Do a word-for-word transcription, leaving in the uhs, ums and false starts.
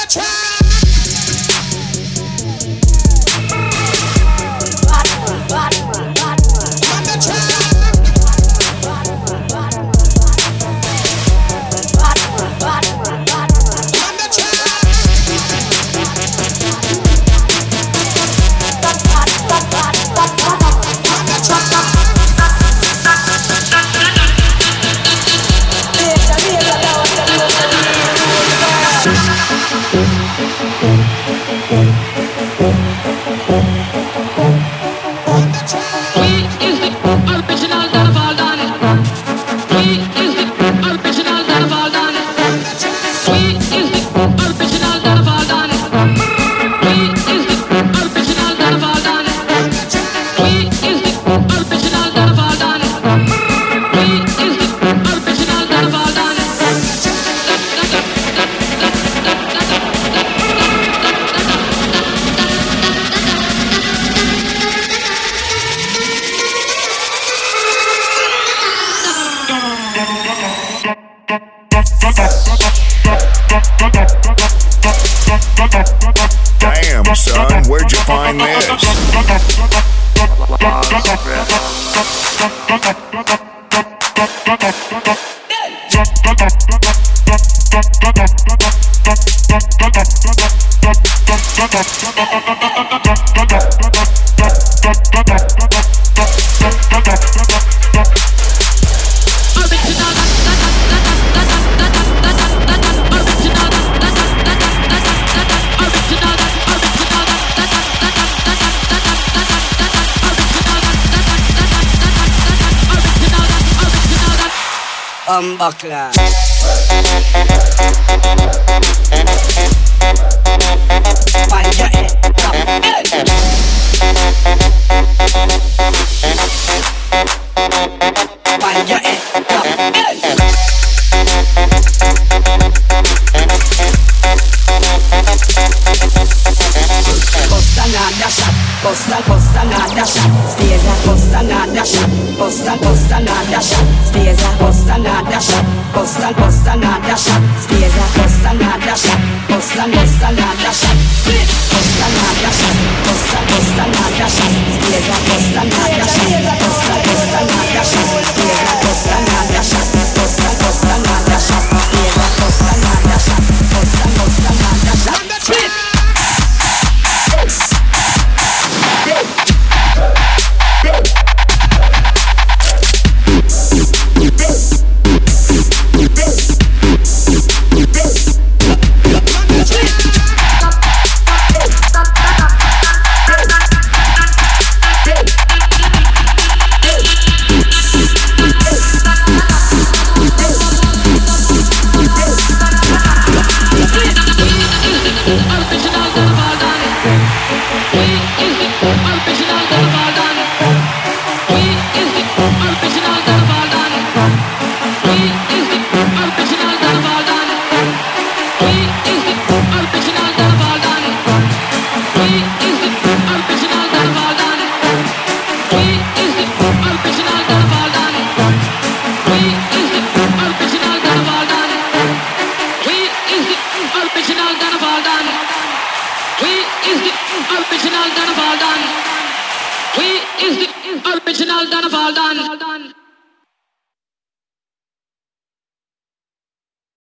Damn, son, where'd you find this? Um, buckler. Find your head, come head. Find your head, come head. Bust another shot, bust a, bust another shot. Stays a, bust another shot, bust a, bust another shot. Stays a, bust another shot, bust a, bust another shot. Stays a, bust another shot, bust a, bust another shot. Bust another shot, bust a, bust another shot. Stays a, bust another shot, bust a, bust another shot. Stays a, bust another shot, bust a, bust another shot. Stays a, bust another shot, bust a, bust another shot. Original done of all done.